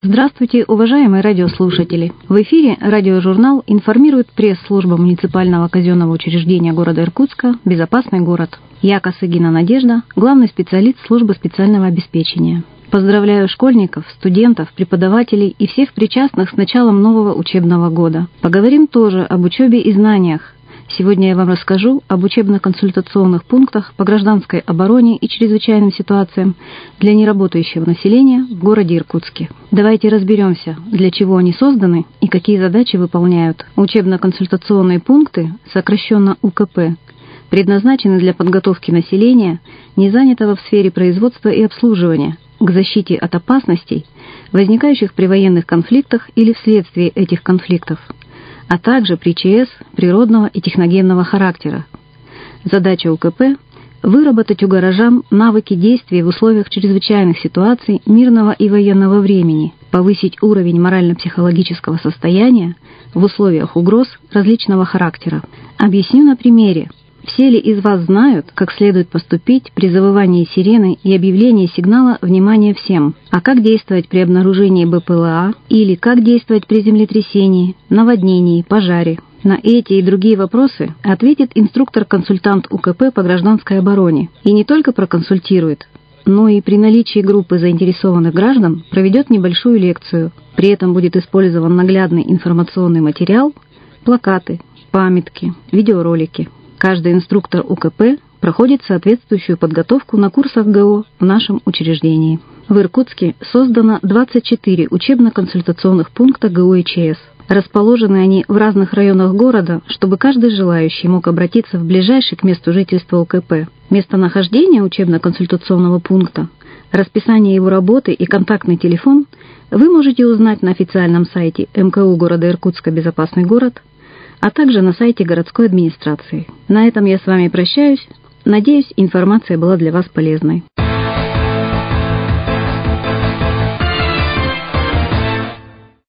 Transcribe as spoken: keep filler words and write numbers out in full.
Здравствуйте, уважаемые радиослушатели! В эфире радиожурнал информирует пресс-служба муниципального казенного учреждения города Иркутска «Безопасный город». Я Косыгина Надежда, главный специалист службы специального обеспечения. Поздравляю школьников, студентов, преподавателей и всех причастных с началом нового учебного года. Поговорим тоже об учебе и знаниях. Сегодня я вам расскажу об учебно-консультационных пунктах по гражданской обороне и чрезвычайным ситуациям для неработающего населения в городе Иркутске. Давайте разберемся, для чего они созданы и какие задачи выполняют. Учебно-консультационные пункты, сокращенно У К П, предназначены для подготовки населения, не занятого в сфере производства и обслуживания, к защите от опасностей, возникающих при военных конфликтах или вследствие этих конфликтов, а также при Ч С природного и техногенного характера. Задача У К П – выработать у горожан навыки действий в условиях чрезвычайных ситуаций мирного и военного времени, повысить уровень морально-психологического состояния в условиях угроз различного характера. Объясню на примере. Все ли из вас знают, как следует поступить при завывании сирены и объявлении сигнала «Внимание всем», а как действовать при обнаружении Б П Л А или как действовать при землетрясении, наводнении, пожаре? На эти и другие вопросы ответит инструктор-консультант У К П по гражданской обороне и не только проконсультирует, но и при наличии группы заинтересованных граждан проведет небольшую лекцию. При этом будет использован наглядный информационный материал, плакаты, памятки, видеоролики. Каждый инструктор У К П проходит соответствующую подготовку на курсах Г О в нашем учреждении. В Иркутске создано двадцать четыре учебно-консультационных пункта Г О и Ч С. Расположены они в разных районах города, чтобы каждый желающий мог обратиться в ближайший к месту жительства У К П. Местонахождение учебно-консультационного пункта, расписание его работы и контактный телефон вы можете узнать на официальном сайте М К У города Иркутска «Безопасный город», а также на сайте городской администрации. На этом я с вами прощаюсь. Надеюсь, информация была для вас полезной.